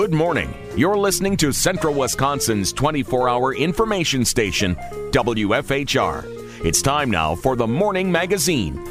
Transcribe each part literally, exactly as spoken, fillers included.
Good morning. You're listening to Central Wisconsin's twenty-four hour information station, W F H R. It's time now for the Morning Magazine.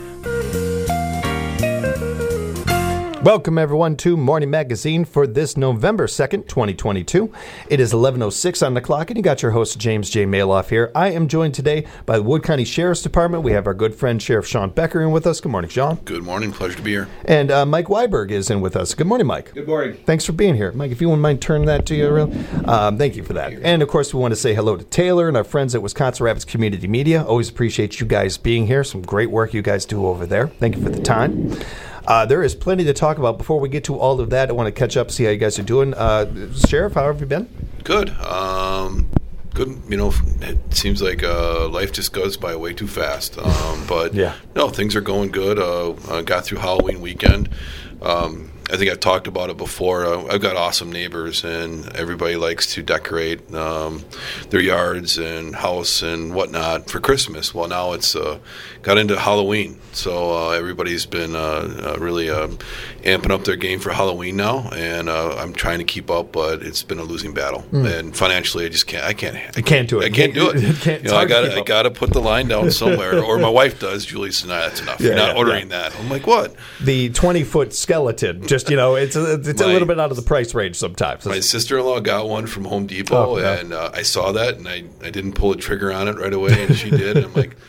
Welcome, everyone, to Morning Magazine for this November second, twenty twenty-two. It is eleven oh six on the clock, and you got your host, James J. Maloff here. I am joined today by the Wood County Sheriff's Department. We have our good friend, Sheriff Sean Becker, in with us. Good morning, Sean. Good morning. Pleasure to be here. And uh, Mike Weiberg is in with us. Good morning, Mike. Good morning. Thanks for being here. Mike, if you wouldn't mind turning that to you, real. Um, thank you for that. And, of course, we want to say hello to Taylor and our friends at Wisconsin Rapids Community Media. Always appreciate you guys being here. Some great work you guys do over there. Thank you for the time. Uh, there is plenty to talk about. Before we get to all of that, I want to catch up, see how you guys are doing. Uh, Sheriff, how have you been? Good. Um, good. You know, it seems like uh, life just goes by way too fast. Um, but, yeah. no, things are going good. Uh, I got through Halloween weekend. Um, I think I've talked about it before. Uh, I've got awesome neighbors, and everybody likes to decorate um, their yards and house and whatnot for Christmas. Well, now it's uh, got into Halloween, so uh, everybody's been uh, uh, really uh, amping up their game for Halloween now, and uh, I'm trying to keep up, but it's been a losing battle. Mm. And financially, I just can't. I can't. I can't, can't do it. I can't do it. can't, you know, I got. I got to put the line down somewhere, or my wife does. Julie says, "Nah, that's enough. Yeah, You're not yeah, ordering yeah. that." I'm like, "What?" The twenty foot skeleton. Just you know, it's a, it's my, a little bit out of the price range sometimes. My sister-in-law got one from Home Depot, oh, yeah. and uh, I saw that, and I, I didn't pull a trigger on it right away, and she did. And I'm like,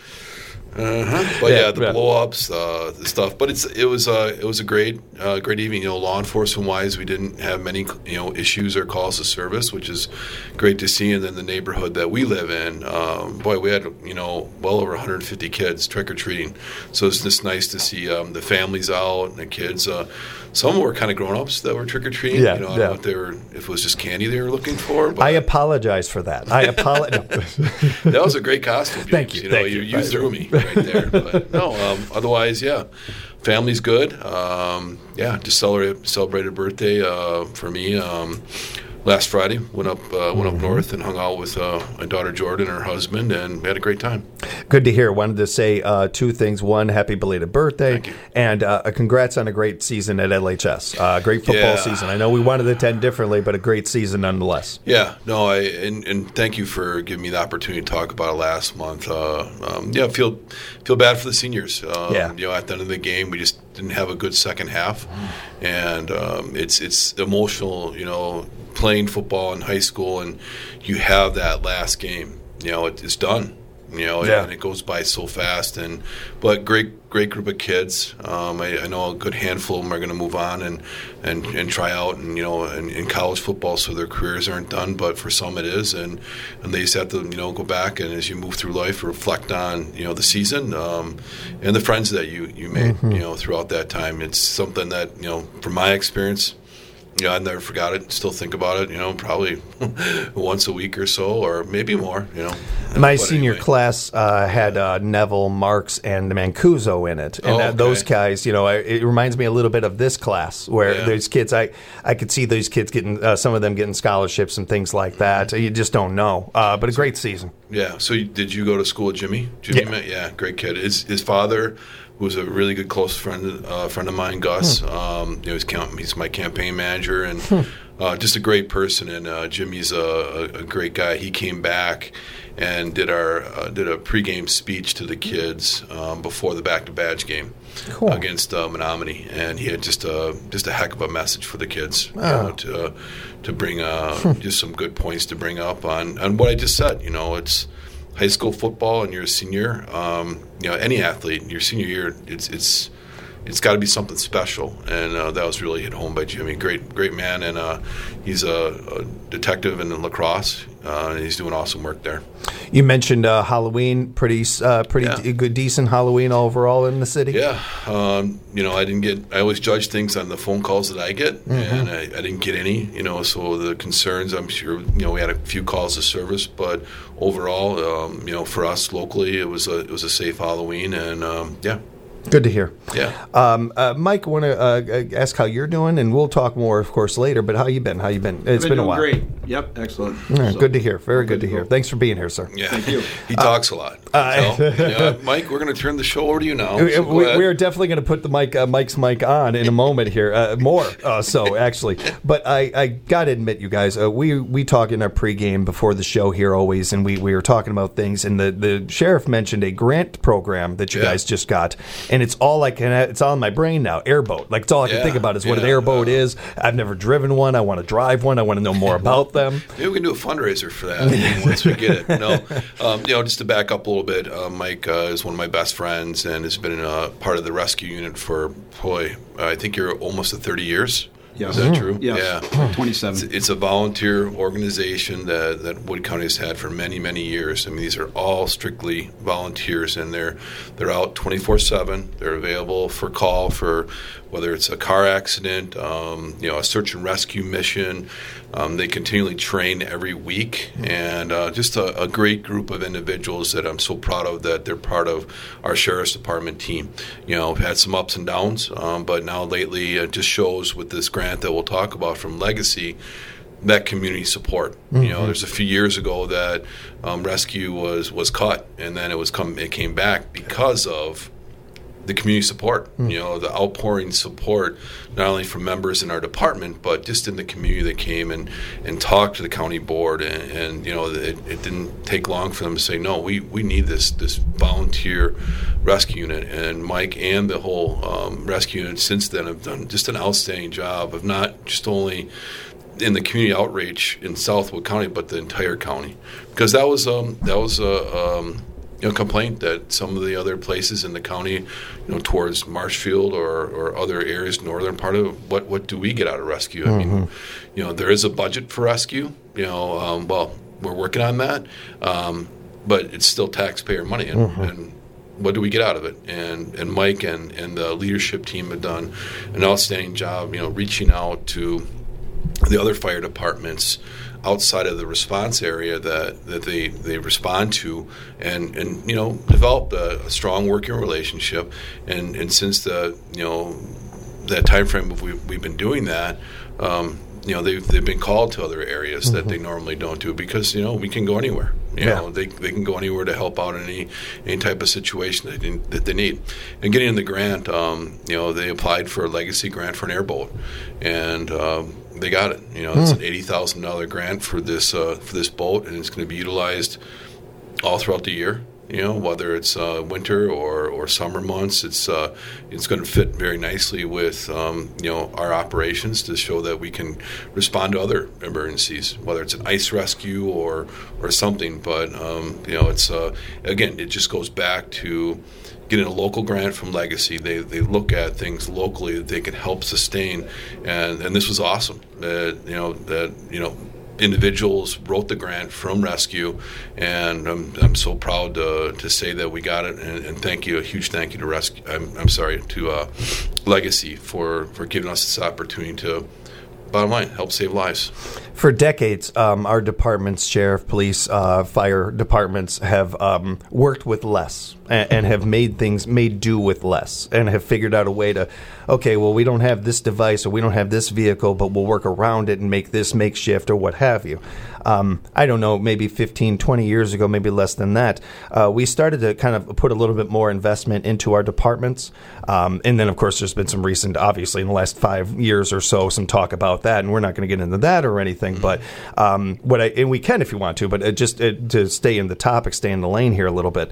uh-huh. But yeah, yeah the yeah. blow-ups, uh, the stuff. But it's it was uh, it was a great uh, great evening. You know, law enforcement-wise, we didn't have many you know issues or calls to service, which is great to see. And then the neighborhood that we live in, um, boy, we had you know well over one hundred fifty kids trick-or-treating. So it's just nice to see um, the families out and the kids. Uh, Some were kind of grown-ups that were trick-or-treating. Yeah, you know, I yeah. don't know if they were, if it was just candy they were looking for. But I apologize for that. I apologize. That was a great costume, James. Thank you. You know, thank you, you. you threw me right there. But no, um, otherwise, yeah, family's good. Um, yeah, just celebrated celebrated a birthday uh, for me. Um, Last Friday, went up uh, went up mm-hmm. north and hung out with uh, my daughter Jordan and her husband, and we had a great time. Good to hear. Wanted to say uh, two things. One, happy belated birthday, Thank you. and uh, a congrats on a great season at L H S. Uh, great football yeah. season. I know we wanted to end differently, but a great season nonetheless. Yeah, no, I and, and thank you for giving me the opportunity to talk about it last month. Uh, um, yeah, feel feel bad for the seniors. Um, yeah. You know, at the end of the game, we just didn't have a good second half, and um, it's it's emotional. You know. Playing football in high school, and you have that last game. You know, it, it's done. You know, yeah. and it goes by so fast. And but great, great group of kids. Um, I, I know a good handful of them are going to move on and, and, and try out, and you know, in, in college football, so their careers aren't done. But for some, it is, and and they just have to you know go back and as you move through life, reflect on you know the season um, and the friends that you you made mm-hmm. you know throughout that time. It's something that you know from my experience. Yeah, I never forgot it. Still think about it, you know, probably once a week or so, or maybe more, you know. My but senior anyway. class uh, had uh, Neville, Marks, and Mancuso in it. And oh, uh, okay. those guys, you know, it reminds me a little bit of this class where yeah. those kids, I, I could see those kids getting, uh, some of them getting scholarships and things like that. You just don't know. Uh, but a great season. Yeah. So you, did you go to school with Jimmy? Jimmy, yeah, yeah great kid. His, his father was a really good close friend uh, friend of mine, Gus. Hmm. Um, you know, he's, camp- he's my campaign manager and hmm. uh, just a great person. And uh, Jimmy's a, a great guy. He came back and did our uh, did a pregame speech to the kids um, before the back to badge game cool. against uh, Menominee, and he had just a just a heck of a message for the kids. Oh. You know, to uh, to bring uh, just some good points to bring up on on what I just said. You know, it's high school football, and you're a senior. Um, you know, any athlete, your senior year, it's it's it's got to be something special, and uh, that was really hit home by Jimmy. Great, great man, and uh, he's a, a detective in lacrosse, uh, and he's doing awesome work there. You mentioned uh, Halloween, pretty, uh, pretty yeah. d- good, decent Halloween overall in the city. Yeah, um, you know, I didn't get. I always judge things on the phone calls that I get, mm-hmm. and I, I didn't get any. You know, so the concerns, I'm sure. You know, we had a few calls to service, but overall, um, you know, for us locally, it was a it was a safe Halloween, and um, yeah. Good to hear. Yeah. Um, uh, Mike, I want to uh, ask how you're doing, and we'll talk more, of course, later. But how you been? How you been? It's been, been, doing a while. Great. Yep, excellent. Yeah, So, good to hear. Very good, good to to hear. go. Thanks for being here, sir. Yeah, Thank you. He talks uh, a lot. Uh, So, yeah, Mike, we're going to turn the show over to you now. We, So go we, ahead. we are definitely going to put the mic, uh, Mike's mic on in a moment here. Uh, more uh, so, actually. But I, I got to admit, you guys, uh, we we talk in our pregame before the show here always, and we, we were talking about things, and the, the sheriff mentioned a grant program that you Yeah. guys just got, and it's all I can. It's all in my brain now. Airboat, like it's all I can Yeah, think about is what yeah, an airboat uh, is. I've never driven one. I want to drive one. I want to know more about them. Maybe we can do a fundraiser for that once we get it. No, um, you know, just to back up a little bit, uh, Mike uh, is one of my best friends and has been uh, part of the rescue unit for, boy, I think you're almost at thirty years. Yes. Is that true? Yes. Yeah. twenty-seven. It's, it's a volunteer organization that, that Wood County has had for many, many years. I mean, these are all strictly volunteers, and they're they're out twenty-four seven. They're available for call for whether it's a car accident, um, you know, a search and rescue mission. Um, they continually train every week, and uh, just a, a great group of individuals that I'm so proud of that they're part of our Sheriff's Department team. You know, we've had some ups and downs, um, but now lately it just shows with this grant that we'll talk about from Legacy, that community support. Mm-hmm. You know, there's a few years ago that um, rescue was, was cut, and then it was come it came back because of the community support, mm. you know, the outpouring support, not only from members in our department, but just in the community that came and, and talked to the county board. And, and you know, it, it didn't take long for them to say, no, we, we need this this volunteer rescue unit. And Mike and the whole um, rescue unit since then have done just an outstanding job of not just only in the community outreach in Southwood County, but the entire county. Because that was, um, that was a... Um, You know, complaint that some of the other places in the county, you know, towards Marshfield or, or other areas, northern part of it, what what do we get out of rescue? I Mm-hmm. mean, you know, there is a budget for rescue. You know, um, well, we're working on that, um, but it's still taxpayer money, and, Mm-hmm. and what do we get out of it? And and Mike and, and the leadership team have done an outstanding job, you know, reaching out to the other fire departments outside of the response area that, that they, they respond to, and, and you know, develop a, a strong working relationship. And, and since the you know that time frame of we, we've been doing that, um, you know, they've they've been called to other areas mm-hmm. that they normally don't do, because you know we can go anywhere. You yeah. know, they they can go anywhere to help out in any any type of situation that they, that they need. And getting the grant, um, you know, they applied for a legacy grant for an airboat, and um, they got it. You know, it's an eighty thousand dollar grant for this uh, for this boat, and it's going to be utilized all throughout the year. You know, whether it's uh, winter or, or summer months, it's uh, it's going to fit very nicely with um, you know our operations to show that we can respond to other emergencies, whether it's an ice rescue or or something. But um, you know, it's uh, again, it just goes back to getting a local grant from Legacy. They they look at things locally that they can help sustain, and and this was awesome. That you know that you know. individuals wrote the grant from rescue, and I'm, I'm so proud to, to say that we got it, and, and thank you, a huge thank you to rescue. I'm, I'm sorry to uh, Legacy for, for giving us this opportunity to, bottom line, help save lives. For decades, um, our departments, sheriff, police, uh, fire departments, have um, worked with less and, and have made things made do with less, and have figured out a way to, okay, well, we don't have this device or we don't have this vehicle, but we'll work around it and make this makeshift or what have you. Um, I don't know, maybe fifteen, twenty years ago, maybe less than that, uh, we started to kind of put a little bit more investment into our departments. Um, and then, of course, there's been some recent, obviously, in the last five years or so, some talk about that, and we're not going to get into that or anything. Mm-hmm. But um, what I, and we can if you want to, but it just it, to stay in the topic, stay in the lane here a little bit.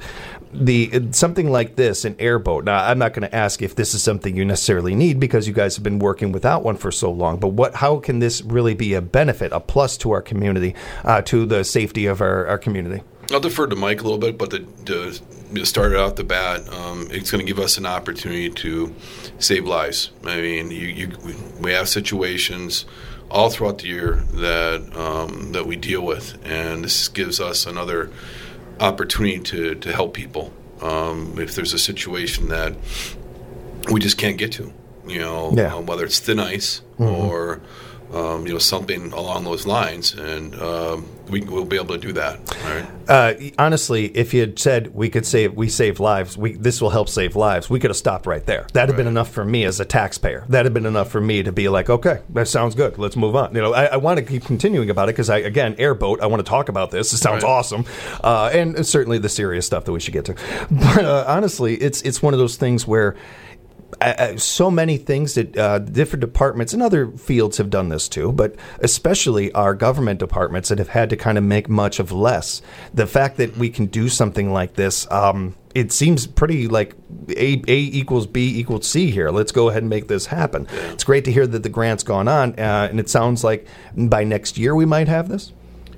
The something like this, an airboat. Now, I'm not going to ask if this is something you necessarily need because you guys have been working without one for so long. But what? How can this really be a benefit, a plus to our community, uh, to the safety of our, our community? I'll defer to Mike a little bit, but the, to, to start out the bat, um, it's going to give us an opportunity to save lives. I mean, you, you, we have situations all throughout the year that um, that we deal with, and this gives us another opportunity to, to help people. Um, if there's a situation that we just can't get to, you know, yeah. uh, whether it's thin ice mm-hmm. or um, you know, something along those lines, and um, we will be able to do that. All right. Uh, honestly, if you had said we could save, we save lives, we, this will help save lives, we could have stopped right there. That'd have Right. been enough for me as a taxpayer. That'd have been enough for me to be like, okay, that sounds good. Let's move on. You know, I, I want to keep continuing about it because I, again, airboat. I want to talk about this. It sounds Right. awesome, uh, and certainly the serious stuff that we should get to. But uh, honestly, it's it's one of those things where. Uh, so many things that uh, different departments and other fields have done this too, but especially our government departments that have had to kind of make much of less. The fact that we can do something like this, um, it seems pretty like A, A equals B equals C here. Let's go ahead and make this happen. Yeah. It's great to hear that the grant's gone on, uh, and it sounds like by next year we might have this.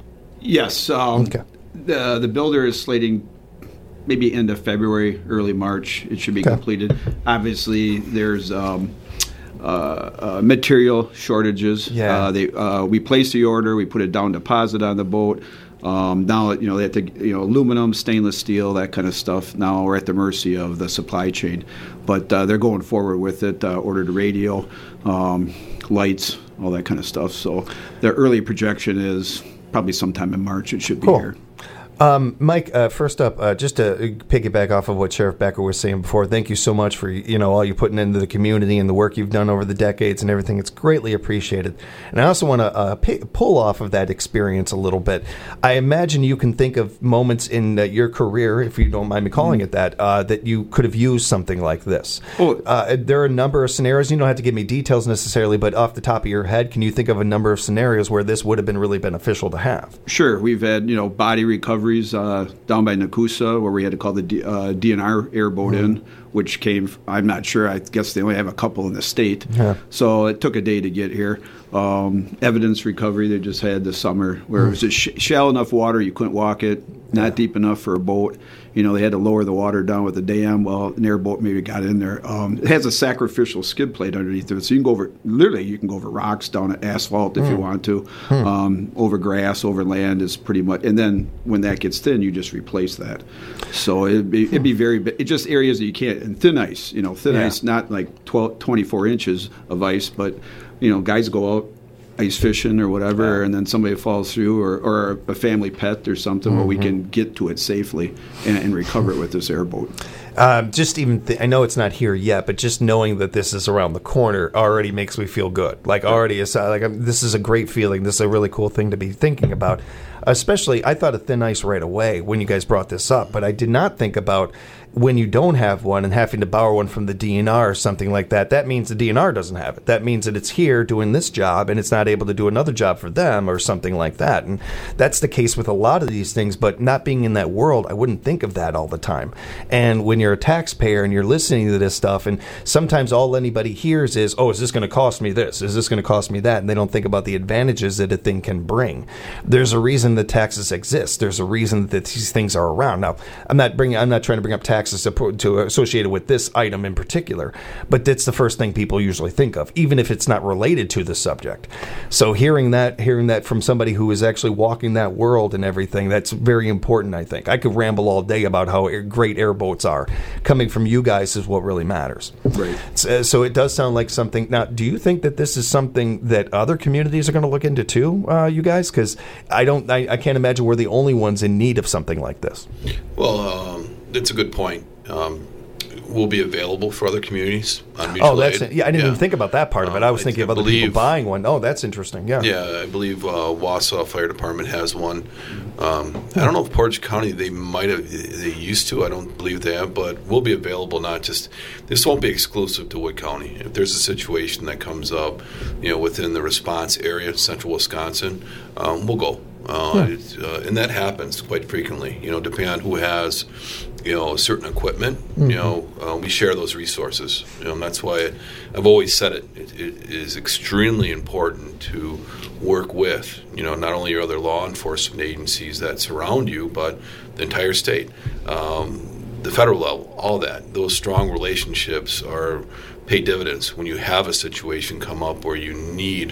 Yes. Um, Okay. The the builder is slating maybe end of February, early March. It should be Okay. completed. Obviously, there's um, uh, uh, material shortages. Yeah. Uh, they uh, we placed the order. We put a down deposit on the boat. Um, now you know they have to you know aluminum, stainless steel, that kind of stuff. Now we're at the mercy of the supply chain, but uh, they're going forward with it. Uh, ordered radio, um, lights, all that kind of stuff. So their early projection is probably sometime in March. It should be Cool. here. Um, Mike, uh, first up, uh, just to piggyback off of what Sheriff Becker was saying before, thank you so much for you know all you putting into the community and the work you've done over the decades and everything. It's greatly appreciated. And I also want to uh, p- pull off of that experience a little bit. I imagine you can think of moments in uh, your career, if you don't mind me calling it that, uh, that you could have used something like this. Oh. Uh, there are a number of scenarios. You don't have to give me details necessarily, but off the top of your head, can you think of a number of scenarios where this would have been really beneficial to have? Sure, we've had you know body recoveries uh, down by Nakusa where we had to call the D, uh, D N R airboat Mm-hmm. in, which came. I'm not sure. I guess they only have a couple in the state, Yeah. so it took a day to get here. Um, evidence recovery they just had this summer where it was just sh- shallow enough water you couldn't walk it, not Yeah. deep enough for a boat. You know they had to lower the water down with the dam. Well, an airboat maybe got in there. Um, it has a sacrificial skid plate underneath it, so you can go over. Literally, you can go over rocks, down asphalt if you want to, um, over grass, over land is pretty much. And then when that gets thin, you just replace that. So it'd be, it'd be very. It just areas that you can't. And thin ice, you know, thin Yeah. ice, not like twelve, twenty-four inches of ice, but you know, guys go out ice fishing or whatever, and then somebody falls through, or, or a family pet or something, where we can get to it safely and, and recover it with this airboat. Um, just even, th- I know it's not here yet, but just knowing that this is around the corner already makes me feel good. Like already, is like I'm, this is a great feeling. This is a really cool thing to be thinking about. Especially, I thought of thin ice right away when you guys brought this up, but I did not think about when you don't have one and having to borrow one from the D N R or something like that. That means the D N R doesn't have it. That means that it's here doing this job and it's not able to do another job for them or something like that. And that's the case with a lot of these things, but not being in that world, I wouldn't think of that all the time. And when you're a taxpayer and you're listening to this stuff, and sometimes all anybody hears is, oh, is this going to cost me this? Is this going to cost me that? And they don't think about the advantages that a thing can bring. There's a reason that taxes exist. There's a reason that these things are around. Now, I'm not bringing, I'm not trying to bring up taxes to, to associated with this item in particular, but that's the first thing people usually think of, even if it's not related to the subject. So hearing that, hearing that from somebody who is actually walking that world and everything, that's very important, I think. I could ramble all day about how air, great airboats are. Coming from you guys is what really matters. Right. So, so it does sound like something. Now, do you think that this is something that other communities are going to look into too, uh, you guys? Because I don't, I, I can't imagine we're the only ones in need of something like this. Well, um, that's a good point. Um, will be available for other communities on mutual Oh, that's aid. it. Yeah, I didn't Yeah. even think about that part of it. Um, I was I- thinking I of other believe- people buying one. Oh, that's interesting. Yeah. Yeah, I believe uh, Wausau Fire Department has one. Um, I don't know if Portage County, they might have, they used to. I don't believe they have, but will be available. Not just, this won't be exclusive to Wood County. If there's a situation that comes up, you know, within the response area, central Wisconsin, um, we'll go. Uh, it's, uh, and that happens quite frequently, you know, depending on who has, you know, certain equipment, mm-hmm. you know, uh, we share those resources. You know, and that's why I've always said it. it. It is extremely important to work with, you know, not only your other law enforcement agencies that surround you, but the entire state, um, the federal level, all that. Those strong relationships are pay dividends when you have a situation come up where you need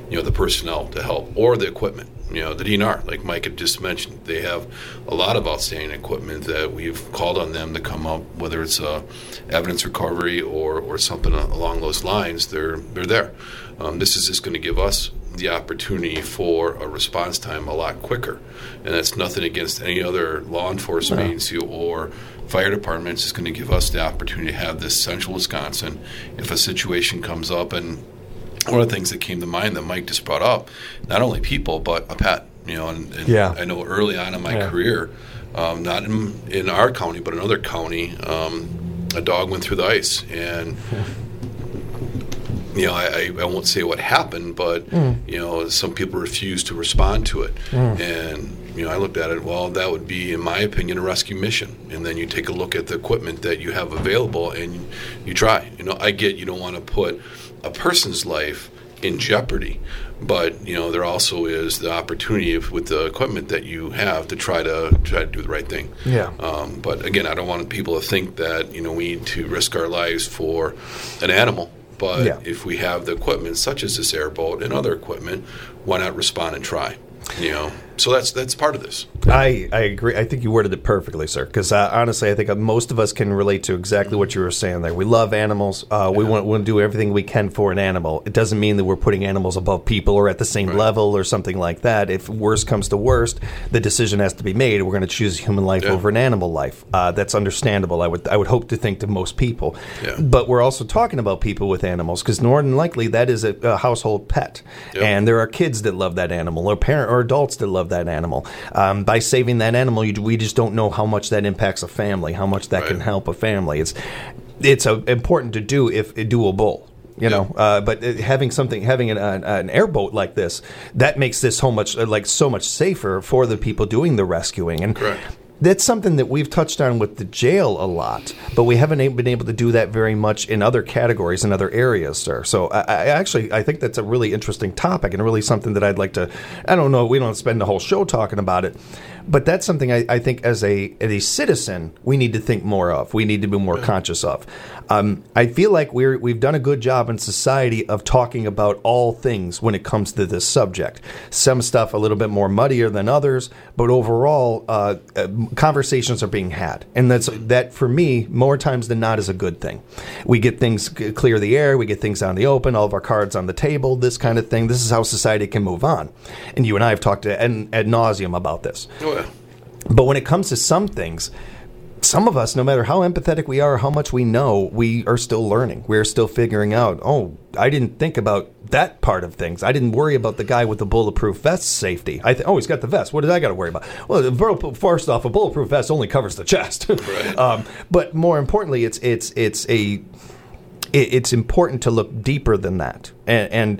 you know, the personnel to help or the equipment. You know, the D N R, like Mike had just mentioned, they have a lot of outstanding equipment that we've called on them to come up, whether it's uh, evidence recovery or, or something along those lines. They're they're there. Um, this is just going to give us the opportunity for a response time a lot quicker, and that's nothing against any other law enforcement no. agency or fire departments. It's going to give us the opportunity to have this central Wisconsin. If a situation comes up, and one of the things that came to mind that Mike just brought up, not only people, but a pet. You know, and, and yeah. I know early on in my yeah. career, um, not in, in our county, but another county, um, a dog went through the ice. And, you know, I, I won't say what happened, but, mm. you know, some people refused to respond to it. Mm. And, you know, I looked at it, well, that would be, in my opinion, a rescue mission. And then you take a look at the equipment that you have available and you try. You know, I get you don't want to put a person's life in jeopardy, but you know there also is the opportunity if, with the equipment that you have to try to try to do the right thing. Yeah. Um, but again, I don't want people to think that you know we need to risk our lives for an animal. But yeah. if we have the equipment such as this airboat and other equipment, why not respond and try? You know, so that's that's part of this. I, I agree. I think you worded it perfectly, sir. Because uh, honestly, I think most of us can relate to exactly what you were saying there. We love animals. Uh, we yeah. want, want to do everything we can for an animal. It doesn't mean that we're putting animals above people or at the same right. level or something like that. If worst comes to worst, the decision has to be made. We're going to choose human life yeah. over an animal life. Uh, that's understandable. I would I would hope to think to most people. Yeah. But we're also talking about people with animals because more than likely that is a, a household pet, yep. and there are kids that love that animal or parent or adults that love that animal. Um, by saving that animal, you, we just don't know how much that impacts a family, how much that right. can help a family. It's it's uh, important to do if doable, you know. Yeah. Uh, but having something, having an, an, an airboat like this, that makes this so much like so much safer for the people doing the rescuing. And correct. That's something that we've touched on with the jail a lot, but we haven't been able to do that very much in other categories and other areas, sir. So I, I actually I think that's a really interesting topic and really something that I'd like to. I don't know. We don't spend the whole show talking about it, but that's something I, I think as a as a citizen we need to think more of. We need to be more conscious of. Um, I feel like we're we've done a good job in society of talking about all things when it comes to this subject. Some stuff a little bit more muddier than others, but overall, uh, uh, conversations are being had, and that's that for me more times than not is a good thing. We get things clear the air, we get things out in the open, all of our cards on the table, this kind of thing. This is how society can move on. And you and I have talked ad, ad nauseum about this. Oh, yeah. But when it comes to some things, some of us, no matter how empathetic we are, how much we know, we are still learning. We're still figuring out, oh, I didn't think about that part of things. I didn't worry about the guy with the bulletproof vest safety. I th- oh, he's got the vest. What did I got to worry about? Well, first off, a bulletproof vest only covers the chest. Right. um, but more importantly, it's it's it's a it, it's important to look deeper than that, and. and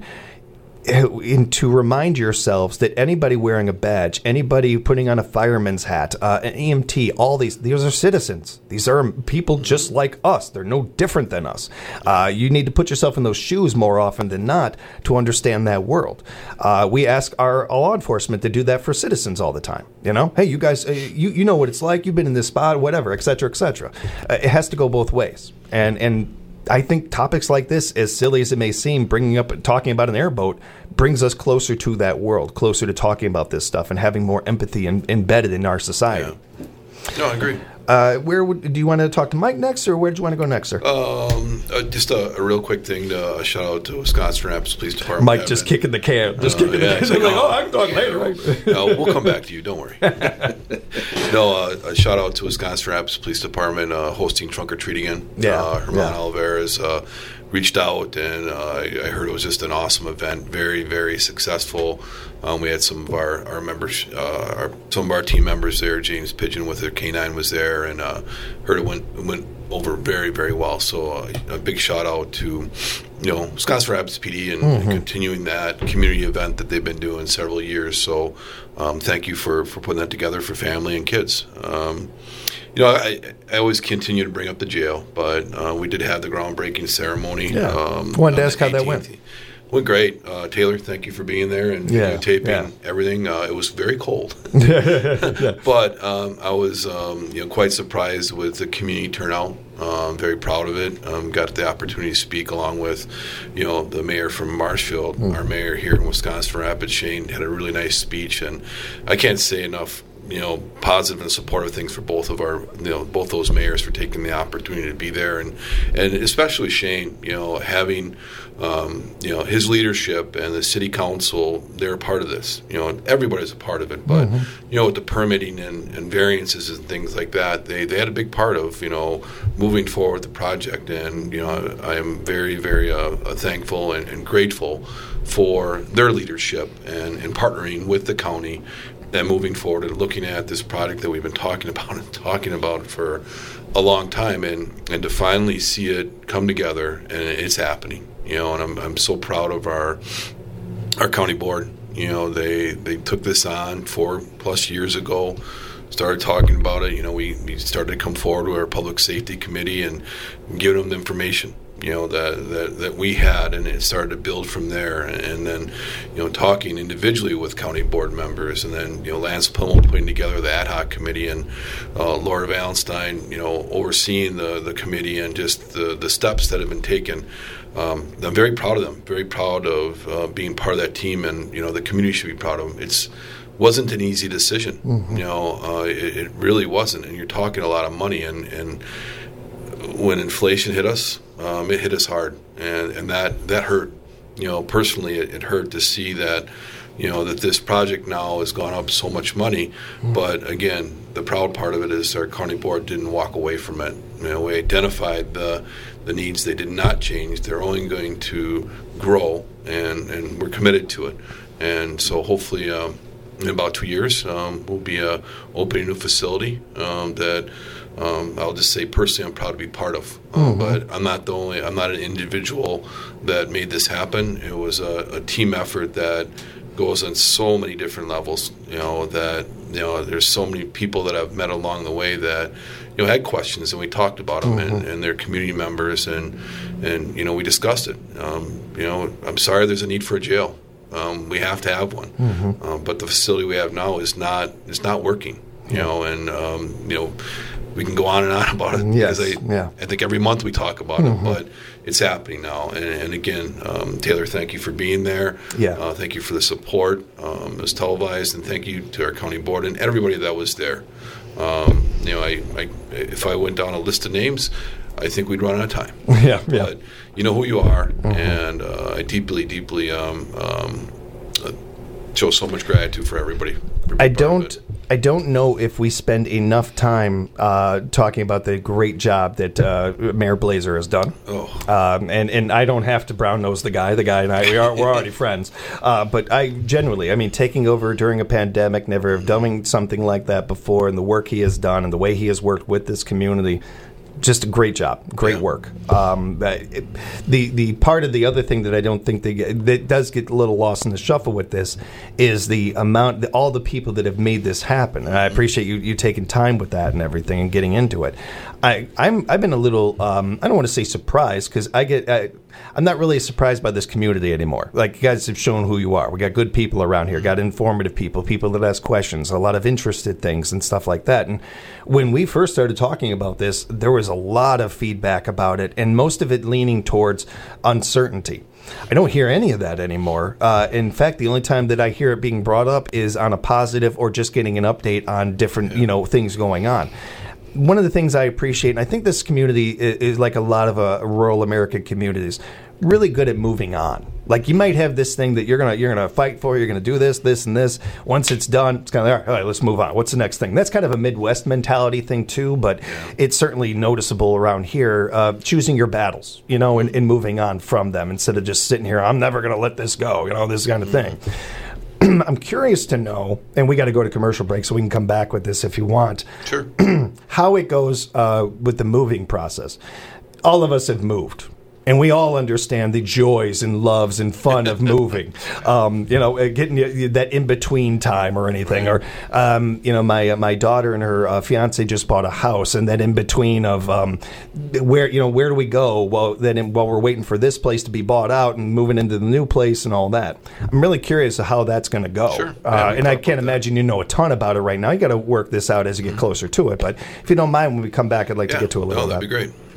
And to remind yourselves that anybody wearing a badge, anybody putting on a fireman's hat, uh, an E M T, all these, these are citizens. These are people just like us. They're no different than us. Uh, you need to put yourself in those shoes more often than not to understand that world. Uh, we ask our law enforcement to do that for citizens all the time. You know, hey, you guys, uh, you you know what it's like. You've been in this spot, whatever, et cetera, et cetera. Uh, it has to go both ways. And and. I think topics like this, as silly as it may seem, bringing up talking about an airboat brings us closer to that world, closer to talking about this stuff and having more empathy in, embedded in our society. Yeah. No, I agree. Uh, where would, do you want to talk to Mike next, or where do you want to go next, sir? Um, uh, just a, a real quick thing to uh, shout out to Wisconsin Rapids Police Department. Mike yeah, just man. kicking the can, just uh, kicking yeah, the can. Like, oh, I can talk later. Right? No, we'll come back to you. Don't worry. no, uh, a shout out to Wisconsin Rapids Police Department uh, hosting Trunk or Treat again. Yeah, uh, Herman yeah. Alvarez uh, reached out, and uh, I heard it was just an awesome event. Very, very successful. Um, we had some of our, our members, uh, our, some of our team members there. James Pigeon with their K nine was there, and uh, heard it went went over very, very well. So uh, a big shout out to you know Wisconsin Rapids P D and, mm-hmm. and continuing that community event that they've been doing several years. So um, thank you for, for putting that together for family and kids. Um, You know, I, I always continue to bring up the jail, but uh, we did have the groundbreaking ceremony. Yeah. Um, Wanted to ask how that went. Went great. Uh, Taylor, thank you for being there and yeah, you know, taping yeah. everything. Uh, it was very cold. yeah. But um, I was um, you know quite surprised with the community turnout. Um, very proud of it. Um, got the opportunity to speak along with, you know, the mayor from Marshfield, mm. our mayor here in Wisconsin, Rapids, Shane, had a really nice speech, and I can't say enough, you know, positive and supportive things for both of our, you know, both those mayors for taking the opportunity to be there, and and especially Shane, you know, having, um, you know, his leadership and the city council, they're a part of this. You know, everybody's a part of it, but mm-hmm. you know, with the permitting and, and variances and things like that, they they had a big part of, you know, moving forward the project, and you know, I am very very uh, thankful and, and grateful for their leadership and, and partnering with the county. And moving forward and looking at this project that we've been talking about and talking about for a long time, and, and to finally see it come together, and it's happening. You know, and I'm I'm so proud of our our county board. You know, they they took this on four plus years ago, started talking about it. You know, we, we started to come forward with our public safety committee and giving them the information, you know, that, that that we had, and it started to build from there. And, and then, you know, talking individually with county board members, and then, you know, Lance Pummel putting together the ad hoc committee, and uh, Laura Valenstein, you know, overseeing the, the committee, and just the, the steps that have been taken. Um, I'm very proud of them, very proud of uh, being part of that team, and, you know, the community should be proud of them. It's wasn't an easy decision, mm-hmm. you know, uh, it, it really wasn't, and you're talking a lot of money, and, and when inflation hit us, Um, it hit us hard, and, and that, that hurt. You know, personally, it, it hurt to see that, you know, that this project now has gone up so much money. Mm-hmm. But again, the proud part of it is our county board didn't walk away from it. You know, we identified the the needs. They did not change. They're only going to grow, and, and we're committed to it. And so hopefully um, in about two years, um, we'll be uh, opening a new facility um, that Um, I'll just say personally, I'm proud to be part of. Um, mm-hmm. But I'm not the only. I'm not an individual that made this happen. It was a, a team effort that goes on so many different levels. You know that you know there's so many people that I've met along the way that you know had questions, and we talked about them, mm-hmm. and, and their community members, and and you know we discussed it. Um, you know, I'm sorry, there's a need for a jail. Um, we have to have one, mm-hmm. uh, but the facility we have now is not is not working. You know, and um, you know. We can go on and on about it, yes, because I, yeah. I think every month we talk about mm-hmm. it, but it's happening now. And, and again, um, Taylor, thank you for being there. Yeah. Uh, thank you for the support. Um, it was televised, and thank you to our county board and everybody that was there. Um, you know, I, I if I went down a list of names, I think we'd run out of time. yeah, but yeah. you know who you are, mm-hmm. and uh, I deeply, deeply um, um, uh, show so much gratitude for everybody. I don't. I don't know if we spend enough time uh, talking about the great job that uh, Mayor Blazer has done. Oh. Um, and, and I don't have to brown nose the guy. The guy and I, we are, we're already friends. Uh, but I genuinely, I mean, taking over during a pandemic, never have done something like that before, and the work he has done and the way he has worked with this community, just a great job, great yeah. work. Um, it, the the part of the other thing that I don't think they get, that does get a little lost in the shuffle with this is the amount, the, all the people that have made this happen. And I appreciate you you taking time with that and everything and getting into it. I I'm I've been a little um, I don't want to say surprised, because I get I, I'm not really surprised by this community anymore. Like, you guys have shown who you are. We got good people around here, got informative people, people that ask questions, a lot of interested things and stuff like that. And when we first started talking about this, there was a lot of feedback about it, and most of it leaning towards uncertainty. I don't hear any of that anymore. Uh, in fact, the only time that I hear it being brought up is on a positive or just getting an update on different, you know, things going on. One of the things I appreciate, and I think this community is, is like a lot of uh, rural American communities, really good at moving on. Like, you might have this thing that you're gonna you're gonna fight for. You're gonna do this, this, and this. Once it's done, it's kind of all right, all right. Let's move on. What's the next thing? That's kind of a Midwest mentality thing too, but it's certainly noticeable around here. Uh, choosing your battles, you know, and, and moving on from them instead of just sitting here. I'm never gonna let this go. You know, this kind of thing. I'm curious to know, and we got to go to commercial break, so we can come back with this if you want. Sure. How it goes uh, with the moving process. All of us have moved, and we all understand the joys and loves and fun of moving. Um, you know, getting that in between time or anything, right. or um, you know, my uh, my daughter and her uh, fiance just bought a house, and that in between of um, where you know where do we go? Well, then in, while we're waiting for this place to be bought out and moving into the new place and all that, I'm really curious of how that's going to go. Sure. Uh, yeah, and I can't imagine that. You know a ton about it right now. You got to work this out as you get mm-hmm. closer to it. But if you don't mind, when we come back, I'd like yeah. to get to a little no, of that. That'd be great.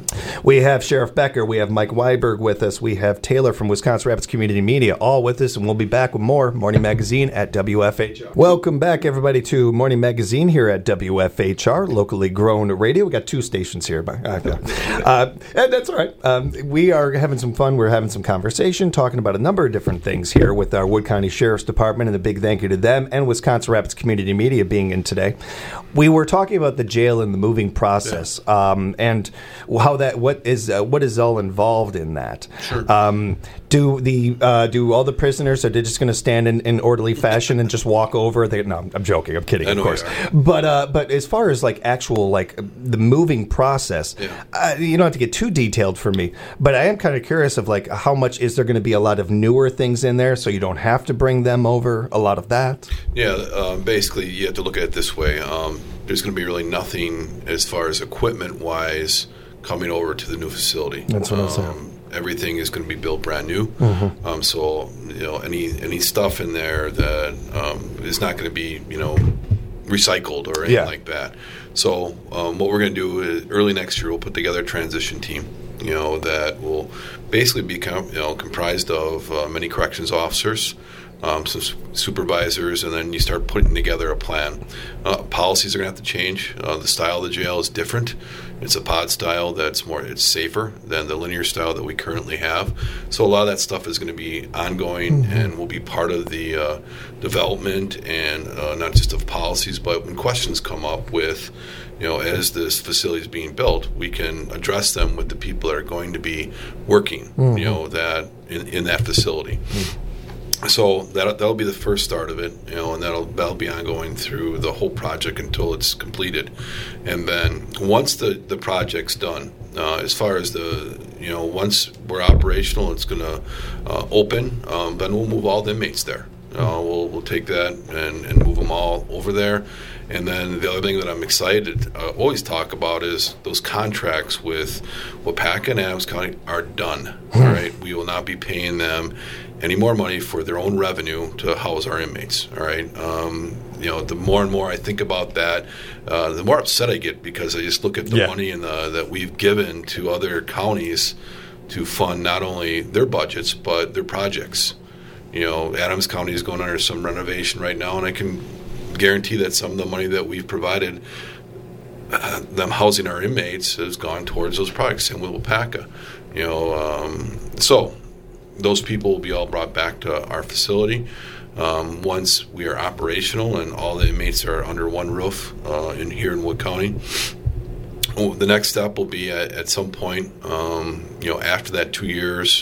We have Sheriff Becker. We have Mike Weiberg with us. We have Taylor from Wisconsin Rapids Community Media all with us, and we'll be back with more Morning Magazine at W F H R. Welcome back, everybody, to Morning Magazine here at W F H R, locally grown radio. We got two stations here. But, uh, uh, and that's all right. Um, we are having some fun. We're having some conversation, talking about a number of different things here with our Wood County Sheriff's Department, and a big thank you to them and Wisconsin Rapids Community Media being in today. We were talking about the jail and the moving process, yeah. um, and how that what is uh, what is all involved in that. Sure. Um, do the uh, do all the prisoners are they just going to stand in, in orderly fashion and just walk over? They, no, I'm joking. I'm kidding, I of know course. you are. But uh, but as far as like actual like the moving process, yeah. uh, you don't have to get too detailed for me. But I am kind of curious of like how much is there going to be a lot of newer things in there, so you don't have to bring them over. A lot of that. Yeah. Uh, basically, you have to look at it this way. Um, there's going to be really nothing as far as equipment wise coming over to the new facility. That's what um, I'm saying. Everything is going to be built brand new. Mm-hmm. Um, so you know any any stuff in there that um, is not going to be you know recycled or anything yeah. like that. So um, what we're going to do is early next year we'll put together a transition team. You know that will basically become you know comprised of uh, many corrections officers. Um, some supervisors, and then you start putting together a plan. Uh, policies are going to have to change. Uh, the style of the jail is different. It's a pod style that's more, it's safer than the linear style that we currently have. So a lot of that stuff is going to be ongoing mm-hmm. and will be part of the uh, development and uh, not just of policies, but when questions come up with, you know, as this facility is being built, we can address them with the people that are going to be working, mm-hmm. you know, that in, in that facility. Mm-hmm. So that that'll be the first start of it, you know, and that'll that'll be ongoing through the whole project until it's completed, and then once the, the project's done, uh, as far as the you know once we're operational, it's going to uh, open. Um, then we'll move all the inmates there. Uh, we'll we'll take that and, and move them all over there, and then the other thing that I'm excited to uh, always talk about is those contracts with Waupaca and Adams County are done. All right, we will not be paying them any more money for their own revenue to house our inmates. All right, um, you know, the more and more I think about that, uh, the more upset I get because I just look at the yeah. money and the, that we've given to other counties to fund not only their budgets but their projects. You know, Adams County is going under some renovation right now, and I can guarantee that some of the money that we've provided uh, them housing our inmates has gone towards those projects. Same with Waupaca. You know, um, so those people will be all brought back to our facility um, once we are operational and all the inmates are under one roof uh, in here in Wood County. Well, the next step will be at, at some point, um, you know, after that two years.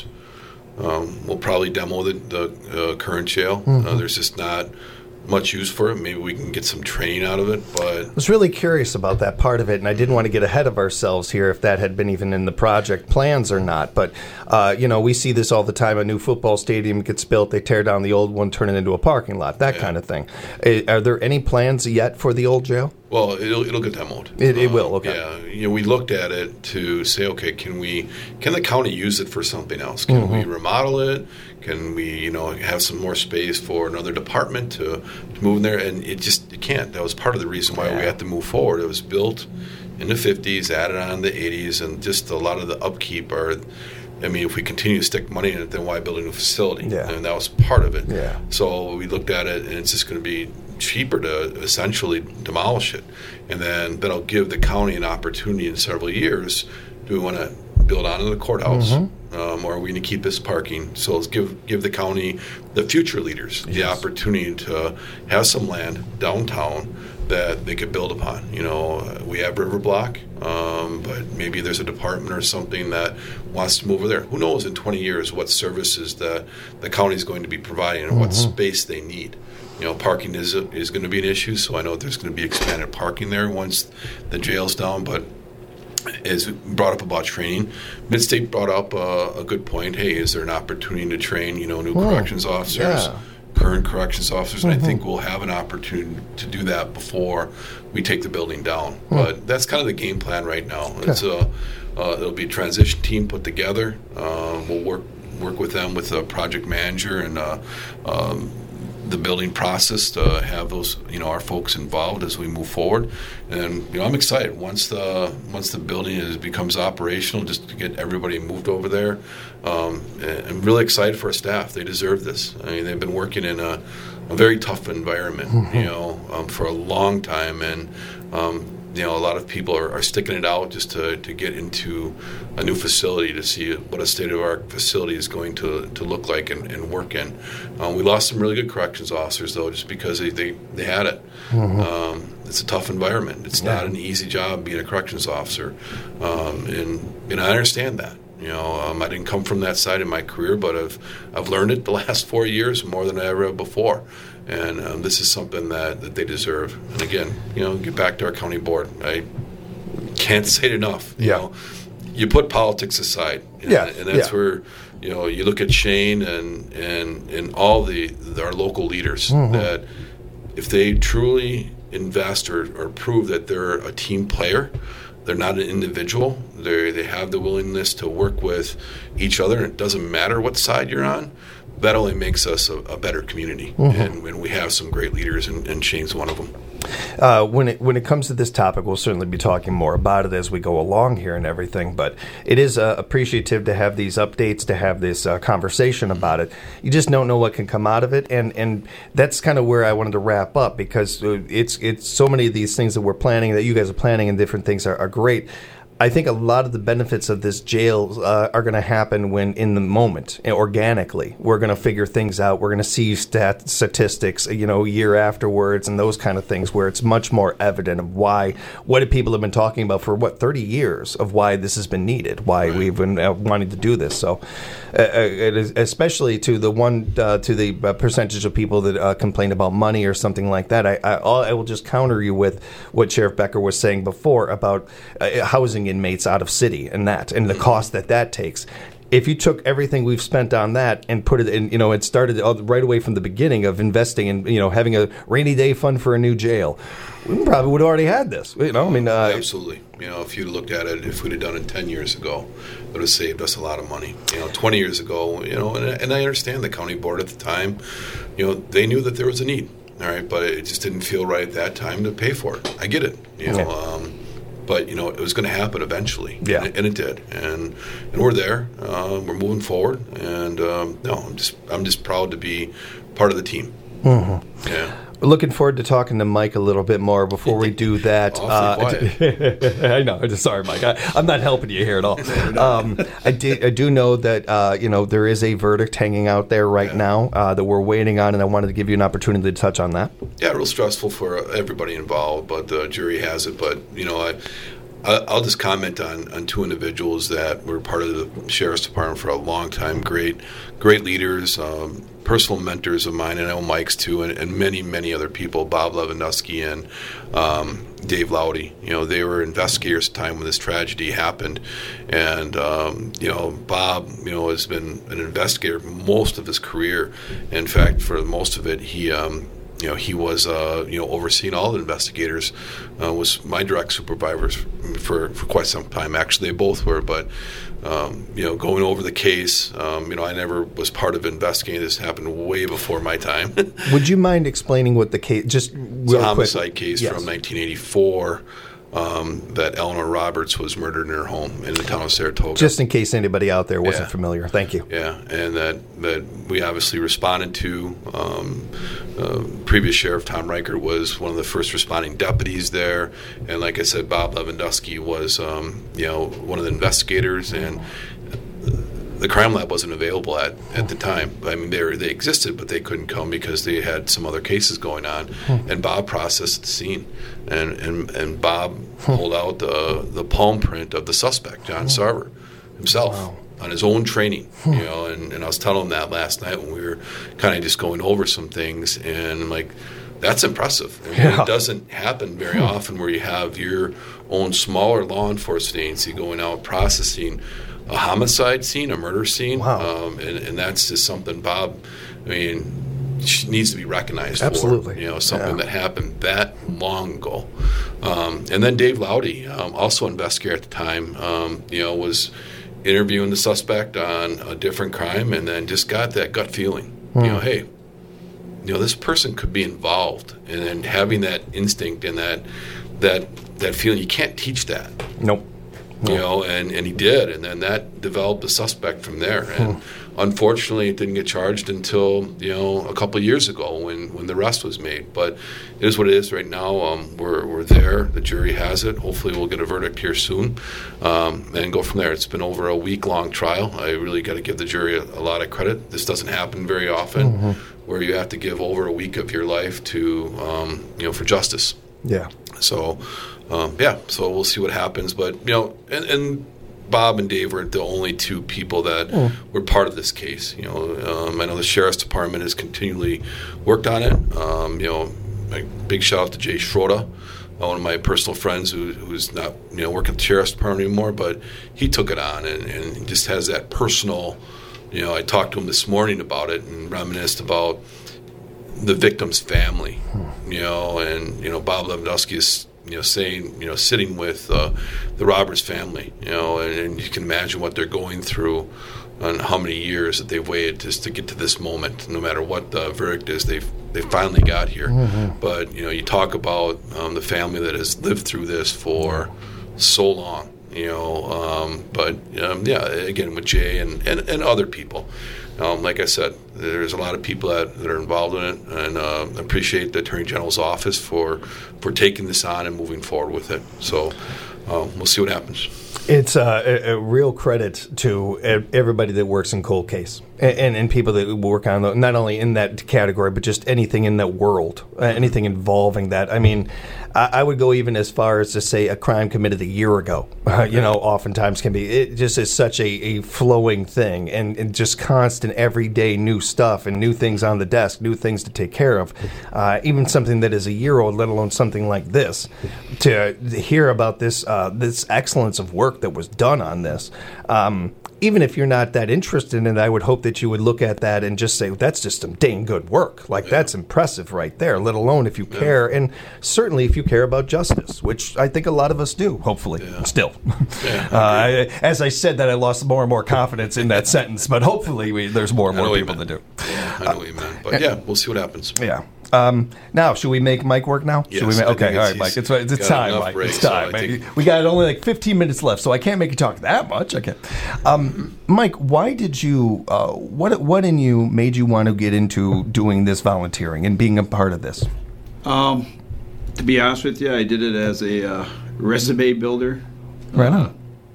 Um, we'll probably demo the, the uh, current jail. Mm-hmm. Uh, there's just not much use for it. Maybe we can get some training out of it. But I was really curious about that part of it, and I didn't want to get ahead of ourselves here if that had been even in the project plans or not. But, uh, you know, we see this all the time. A new football stadium gets built. They tear down the old one, turn it into a parking lot, that yeah. kind of thing. Are there any plans yet for the old jail? Well, it'll it'll get demoed. It, it will. Okay. Yeah, you know, we looked at it to say, okay, can we can the county use it for something else? Can mm-hmm. we remodel it? Can we, you know, have some more space for another department to, to move in there? And it just you can't. That was part of the reason why yeah. we had to move forward. It was built in the fifties, added on in the eighties, and just a lot of the upkeep are. I mean, if we continue to stick money in it, then why build a new facility? Yeah. And that was part of it. Yeah. So we looked at it, and it's just going to be cheaper to essentially demolish it. And then that'll give the county an opportunity in several years. Do we want to build onto the courthouse? Mm-hmm. Um, or are we going to keep this parking? So let's give give the county, the future leaders, yes. the opportunity to have some land downtown that they could build upon. You know, we have River Block, um, but maybe there's a department or something that wants to move over there. Who knows in twenty years what services the, the county is going to be providing and mm-hmm. what space they need. You know, parking is a, is going to be an issue, so I know there's going to be expanded parking there once the jail's down, but as brought up about training, Midstate brought up uh, a good point. Hey, is there an opportunity to train, you know, new oh, corrections officers? Yeah. Current corrections officers, and mm-hmm. I think we'll have an opportunity to do that before we take the building down. Mm. But that's kind of the game plan right now. Okay. It's a, uh, it'll be a transition team put together. Uh, we'll work work with them with a project manager and uh, um, the building process to have those, you know, our folks involved as we move forward. And, you know, I'm excited once the once the building is, becomes operational, just to get everybody moved over there. Um, and I'm really excited for our staff. They deserve this. I mean, they've been working in a, a very tough environment, mm-hmm. you know, um, for a long time. And, um, you know, a lot of people are, are sticking it out just to, to get into a new facility to see what a state-of-the-art facility is going to, to look like and, and work in. Um, we lost some really good corrections officers, though, just because they, they, they had it. Mm-hmm. Um, it's a tough environment. It's yeah. not an easy job being a corrections officer. Um, and, and I understand that. You know, um, I didn't come from that side in my career, but I've I've learned it the last four years more than I ever have before. And um, this is something that, that they deserve. And again, you know, get back to our county board. I can't say it enough. You yeah. know, you put politics aside. And, yeah. and that's yeah. where, you know, you look at Shane and and, and all the, the our local leaders mm-hmm. that if they truly invest or, or prove that they're a team player, they're not an individual. They they have the willingness to work with each other, and it doesn't matter what side you're on. That only makes us a, a better community, mm-hmm. and, and we have some great leaders, and, and Shane's one of them. Uh, when it when it comes to this topic, we'll certainly be talking more about it as we go along here and everything. But it is uh, appreciative to have these updates, to have this uh, conversation about it. You just don't know what can come out of it, and and that's kind of where I wanted to wrap up, because it's it's so many of these things that we're planning, that you guys are planning, and different things are, are great. I think a lot of the benefits of this jail uh, are going to happen when in the moment, organically. We're going to figure things out. We're going to see stat- statistics, you know, year afterwards and those kind of things, where it's much more evident of why, what have people have been talking about for, what, thirty years of why this has been needed, why right. we've been uh, wanting to do this. So uh, it is, especially to the one, uh, to the uh, percentage of people that uh, complain about money or something like that, I, I, I will just counter you with what Sheriff Becker was saying before about uh, housing inmates out of city and that and the cost that that takes. If you took everything we've spent on that and put it in, you know, it started right away from the beginning of investing in, you know, having a rainy day fund for a new jail, we probably would have already had this. You know, I mean, uh, absolutely. You know, if you looked at it, if we'd have done it ten years ago, it would have saved us a lot of money. You know, twenty years ago, you know, and, and I understand the county board at the time, you know, they knew that there was a need. All right, but it just didn't feel right at that time to pay for it. I get it. You know. Okay. Um, But, you know, it was going to happen eventually, yeah. and, it, and it did. And and we're there. Uh, we're moving forward. And, um, no, I'm just I'm just proud to be part of the team. Mm-hmm. Yeah. We're looking forward to talking to Mike a little bit more. Before we do that, uh, I know. Sorry, Mike. I, I'm not helping you here at all. Um, I, did, I do know that uh, you know there is a verdict hanging out there right yeah. now uh, that we're waiting on, and I wanted to give you an opportunity to touch on that. Yeah, real stressful for everybody involved, but the jury has it. But you know, I. I'll just comment on, on two individuals that were part of the Sheriff's Department for a long time. Great, great leaders, um, personal mentors of mine, and I know Mike's too, and, and many, many other people. Bob Lewandowski and um, Dave Lowdy. You know, they were investigators at the time when this tragedy happened, and um, you know, Bob, you know, has been an investigator most of his career. In fact, for most of it, he. Um, You know, he was, uh, you know, overseeing all the investigators, uh, was my direct supervisor for, for quite some time. Actually, they both were. But, um, you know, going over the case, um, you know, I never was part of investigating. This happened way before my time. Would you mind explaining what the case, just real it's a homicide quick. case yes. from nineteen eighty-four. Um, that Eleanor Roberts was murdered in her home in the town of Saratoga. Just in case anybody out there wasn't yeah. familiar. Thank you. Yeah, and that, that we obviously responded to. Um, uh, previous Sheriff Tom Reichert was one of the first responding deputies there. And like I said, Bob Lewandowski was, um, you know, one of the investigators. And the crime lab wasn't available at, at the time. I mean, they were, they existed, but they couldn't come because they had some other cases going on. Hmm. And Bob processed the scene, and and, and Bob hmm. pulled out the the palm print of the suspect, John hmm. Sarver, himself. Wow. On his own training, hmm. you know, and, and I was telling him that last night when we were kind of just going over some things, and I'm like, that's impressive. I mean, yeah. It doesn't happen very hmm. often where you have your own smaller law enforcement agency going out processing a homicide scene, a murder scene, wow. um, and, and that's just something Bob, I mean, needs to be recognized Absolutely. for. You know, something yeah. that happened that long ago. Um, and then Dave Lowdy, um, also investigator at the time, um, you know, was interviewing the suspect on a different crime, and then just got that gut feeling. Mm. You know, hey, you know, this person could be involved, and, and having that instinct and that that that feeling, you can't teach that. Nope. You know, and, and he did, and then that developed a suspect from there. And hmm. unfortunately, it didn't get charged until, you know, a couple of years ago when, when the arrest was made. But it is what it is right now. Um, we're we're there. The jury has it. Hopefully, we'll get a verdict here soon, um, and go from there. It's been over a week-long trial. I really got to give the jury a, a lot of credit. This doesn't happen very often, mm-hmm. where you have to give over a week of your life to, um, you know, for justice. Yeah. So. Um, yeah, so we'll see what happens. But, you know, and, and Bob and Dave were the only two people that mm. were part of this case. You know, um, I know the Sheriff's Department has continually worked on it. Um, you know, a big shout out to Jay Schroeder, one of my personal friends who, who's not, you know, working at the Sheriff's Department anymore, but he took it on and, and just has that personal, you know, I talked to him this morning about it and reminisced about the victim's family, mm. you know, and, you know, Bob Lewandowski is, you know, saying, you know, sitting with uh, the Roberts family, you know, and, and you can imagine what they're going through and how many years that they've waited just to get to this moment. No matter what the verdict is, they've they finally got here. Mm-hmm. But, you know, you talk about um, the family that has lived through this for so long, you know. Um, but, um, yeah, again, with Jay and, and, and other people. Um, like I said, there's a lot of people that, that are involved in it, and uh, appreciate the Attorney General's office for, for taking this on and moving forward with it. So um, we'll see what happens. It's uh, a, a real credit to everybody that works in cold case and, and, and people that work on the, not only in that category, but just anything in that world, uh, anything involving that. I mean, I, I would go even as far as to say a crime committed a year ago, uh, you know, oftentimes can be. It just is such a, a flowing thing and, and just constant everyday new stuff and new things on the desk, new things to take care of. Uh, even something that is a year old, let alone something like this, to hear about this uh, this excellence of work that was done on this. Um, even if you're not that interested in it, I would hope that you would look at that and just say, that's just some dang good work. Like, yeah. That's impressive right there, let alone if you yeah. care. And certainly if you care about justice, which I think a lot of us do, hopefully, yeah. still. Yeah, uh, I, as I said that, I lost more and more confidence in that sentence, but hopefully we, there's more and more people that do. Yeah, I know uh, what you meant. But, yeah, we'll see what happens. Yeah. Um, now, should we make Mike work now? Yes, should we make, okay, all right, Mike. It's, it's time, Mike. Break, it's time. So think... We got only like fifteen minutes left, so I can't make you talk that much. I can't. Um, Mike, why did you? Uh, what what in you made you want to get into doing this volunteering and being a part of this? Um, to be honest with you, I did it as a uh, resume builder. Right on. Uh,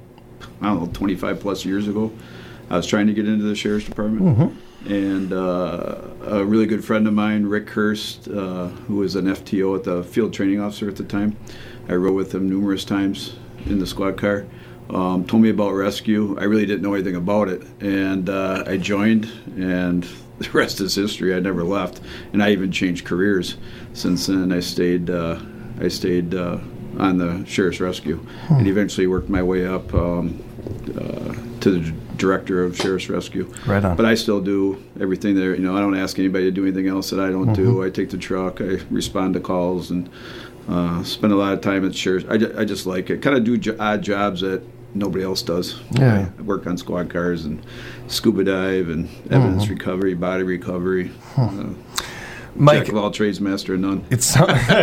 I don't know, twenty-five plus years ago. I was trying to get into the Sheriff's Department. Mm-hmm. And uh, a really good friend of mine, Rick Hurst, uh, who was an F T O at the field training officer at the time, I rode with him numerous times in the squad car, um, told me about rescue. I really didn't know anything about it. And uh, I joined, and the rest is history. I never left. And I even changed careers since then. I stayed, uh, I stayed uh, on the Sheriff's Rescue hmm. and eventually worked my way up um, uh, to the director of Sheriff's Rescue. Right on. But I still do everything there. You know, I don't ask anybody to do anything else that I don't mm-hmm. do. I take the truck, I respond to calls, and uh, spend a lot of time at Sheriff's. I, ju- I just like it. Kind of do jo- odd jobs that nobody else does. Yeah. I work on squad cars and scuba dive and evidence mm-hmm. recovery, body recovery. Huh. Uh, Mike, Jack of all trades, master of none. It's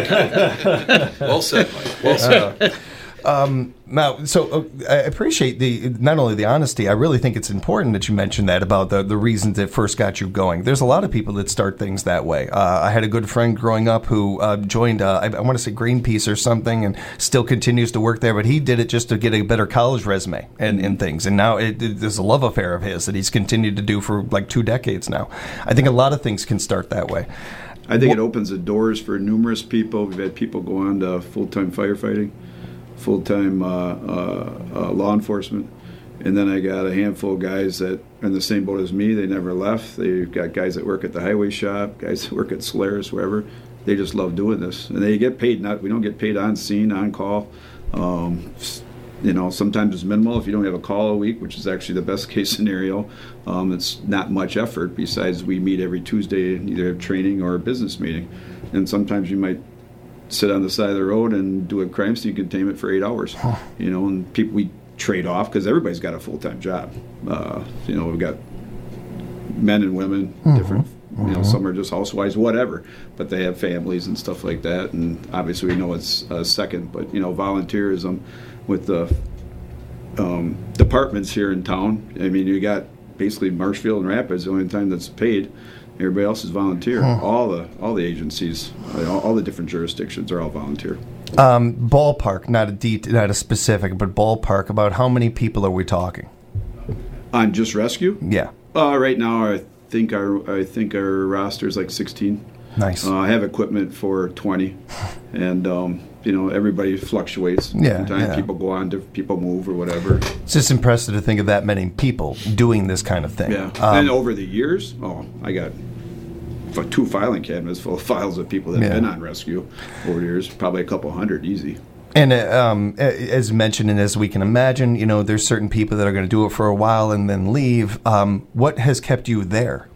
well said, Mike. Well said. Uh, Um, now, so uh, I appreciate the not only the honesty. I really think it's important that you mentioned that about the, the reasons that first got you going. There's a lot of people that start things that way. Uh, I had a good friend growing up who uh, joined, uh, I, I want to say Greenpeace or something, and still continues to work there. But he did it just to get a better college resume and, and things. And now it, it, there's a love affair of his that he's continued to do for like two decades now. I think a lot of things can start that way. I think well, it opens the doors for numerous people. We've had people go on to full-time firefighting, full-time uh, uh, uh, law enforcement, and then I got a handful of guys that are in the same boat as me. They never left. They've got guys that work at the highway shop, guys that work at Solaris, wherever. They just love doing this, and they get paid. Not we don't get paid on scene, on call. Um, you know, sometimes it's minimal if you don't have a call a week, which is actually the best case scenario. Um, it's not much effort. Besides, we meet every Tuesday and either have training or a business meeting, and sometimes you might sit on the side of the road and do a crime scene containment for eight hours. Huh. You know, and people we trade off because everybody's got a full-time job. Uh, you know, we've got men and women, mm-hmm. different You know, some are just housewives, whatever, but they have families and stuff like that. And obviously, we know it's uh, second. But you know, volunteerism with the um, departments here in town. I mean, you got basically Marshfield and Rapids. The only time that's paid. Everybody else is volunteer. Huh. All the all the agencies, all, all the different jurisdictions are all volunteer. Um, ballpark, not a det- not a specific, but ballpark. About how many people are we talking? On just rescue? Yeah. Uh, right now, I think our I think our roster is like sixteen. Nice. Uh, I have equipment for twenty, and um, you know, everybody fluctuates. Yeah. Sometimes yeah. people go on, different people move or whatever. It's just impressive to think of that many people doing this kind of thing. Yeah. Um, and over the years, oh, I got two filing cabinets full of files of people that have yeah. been on rescue over the years. Probably a couple hundred, easy. And uh, um, as mentioned, and as we can imagine, you know, there's certain people that are going to do it for a while and then leave. Um, what has kept you there?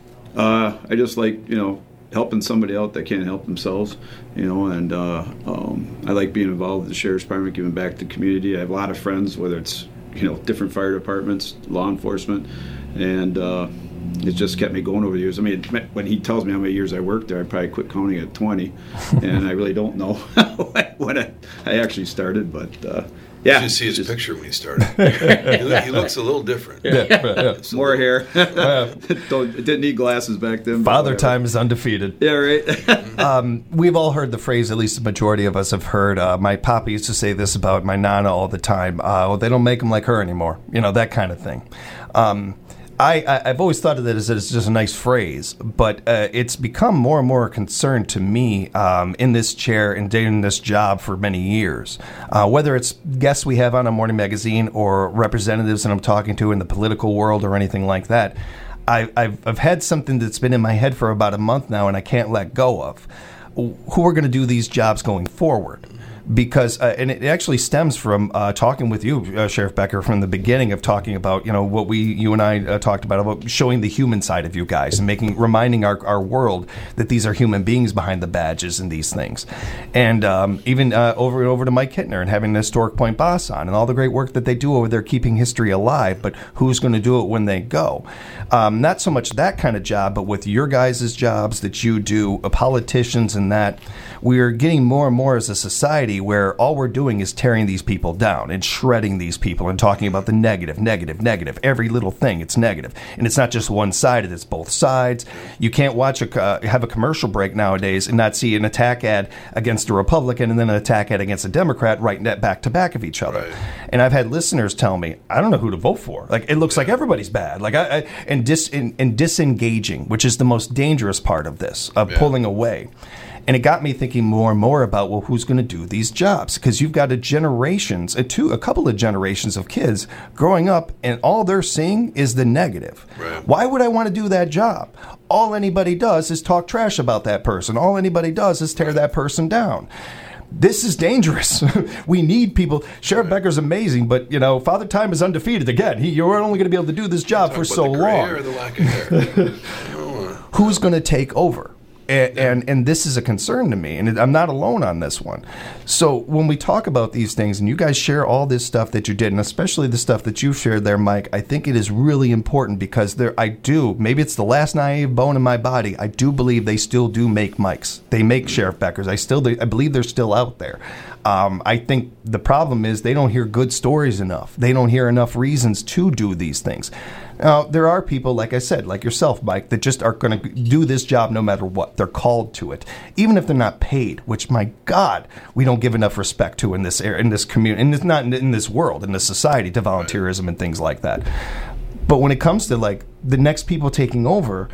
Uh, I just like, you know, helping somebody out that can't help themselves, you know, and uh, um, I like being involved with the Sheriff's Department, giving back to the community. I have a lot of friends, whether it's, you know, different fire departments, law enforcement, and uh, it just kept me going over the years. I mean, when he tells me how many years I worked there, I probably quit counting at twenty, and I really don't know when I, I actually started, but uh, yeah. You should see his just, picture when he started. he, he looks a little different. Yeah, yeah. More hair. don't, didn't need glasses back then. Father time is undefeated. Yeah, right. um, we've all heard the phrase, at least the majority of us have heard. Uh, my papa used to say this about my nana all the time. Uh, well, they don't make them like her anymore. You know, that kind of thing. Um, I, I, I've always thought of it as it's just a nice phrase, but uh, it's become more and more a concern to me um, in this chair and doing this job for many years. Uh, whether it's guests we have on a morning magazine or representatives that I'm talking to in the political world or anything like that, I, I've, I've had something that's been in my head for about a month now and I can't let go of. Who are going to do these jobs going forward? Because, uh, and it actually stems from uh, talking with you, uh, Sheriff Becker, from the beginning of talking about, you know, what we, you and I uh, talked about, about showing the human side of you guys and making, reminding our, our world that these are human beings behind the badges and these things. And um, even uh, over and over to Mike Hittner and having the Historic Point boss on and all the great work that they do over there keeping history alive, but who's going to do it when they go? Um, not so much that kind of job, but with your guys' jobs that you do, uh, politicians and that, we are getting more and more as a society where all we're doing is tearing these people down and shredding these people and talking about the negative, negative, negative. Every little thing, it's negative. And it's not just one-sided, it's both sides. You can't watch a, uh, have a commercial break nowadays and not see an attack ad against a Republican and then an attack ad against a Democrat right back to back of each other. Right. And I've had listeners tell me, I don't know who to vote for. Like, it looks like everybody's bad. Like, I, I and, dis, and, and disengaging, which is the most dangerous part of this, of yeah. pulling away. And it got me thinking more and more about, well, who's going to do these jobs? Because you've got a generations, a two, a couple of generations of kids growing up, and all they're seeing is the negative. Right. Why would I want to do that job? All anybody does is talk trash about that person. All anybody does is tear that person down. This is dangerous. We need people. Sheriff right. Becker's amazing, but, you know, Father Time is undefeated. Again, he, you're only going to be able to do this job for so the long. Or the lack of hair. Who's going to take over? And, and and this is a concern to me, and I'm not alone on this one. So when we talk about these things, and you guys share all this stuff that you did, and especially the stuff that you've shared there, Mike, I think it is really important because there, I do, maybe it's the last naive bone in my body, I do believe they still do make mics. They make Sheriff Beckers. I still, I believe they're still out there. Um, I think the problem is they don't hear good stories enough. They don't hear enough reasons to do these things. Now, there are people, like I said, like yourself, Mike, that just are going to do this job no matter what. They're called to it, even if they're not paid, which, my God, we don't give enough respect to in this area, in this community, and it's not in, in this world, in this society, to volunteerism and things like that. But when it comes to, like, the next people taking over,